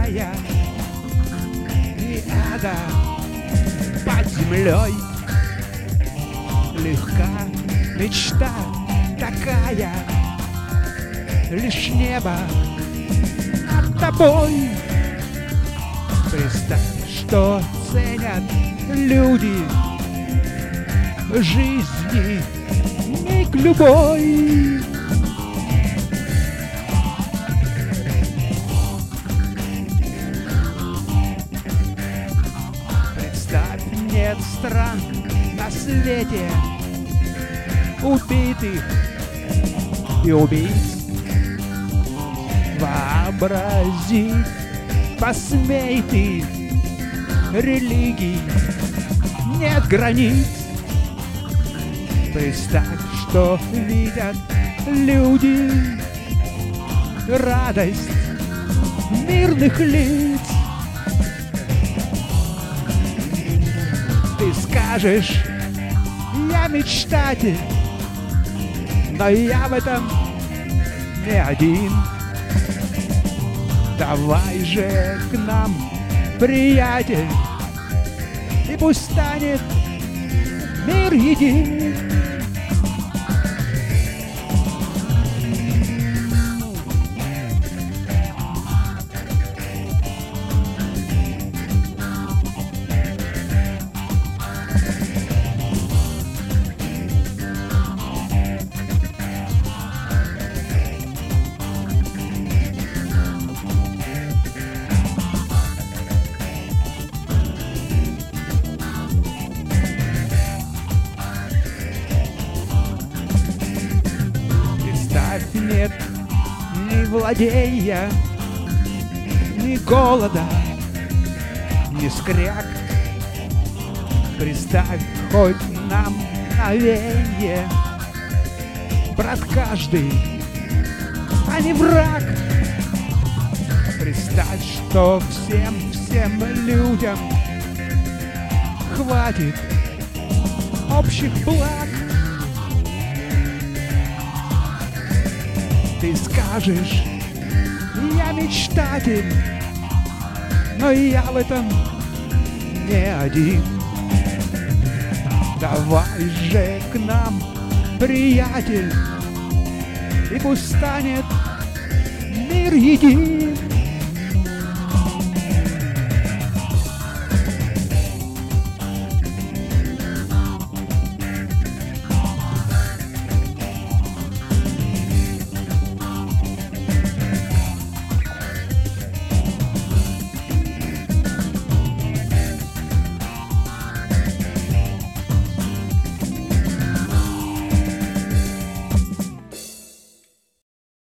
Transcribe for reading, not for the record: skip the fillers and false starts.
такая, и это под землей. Легка мечта такая, лишь небо над тобой. Представь, что ценят люди жизни, миг любой. Представь, нет стран на свете убитых и убийц. Вообрази, посмей ты, религий нет границ. Представь, что видят люди, радость мирных лиц. Ты скажешь: я мечтатель, но я в этом не один. Давай же к нам, приятель, и пусть станет мир един. Нет ни владения, ни голода, ни скряг. Представь хоть нам мгновенье, брат каждый, а не враг. Представь, что всем людям хватит общих благ. Ты скажешь: я мечтатель, но я в этом не один. Давай же к нам, приятель, и пусть станет мир един.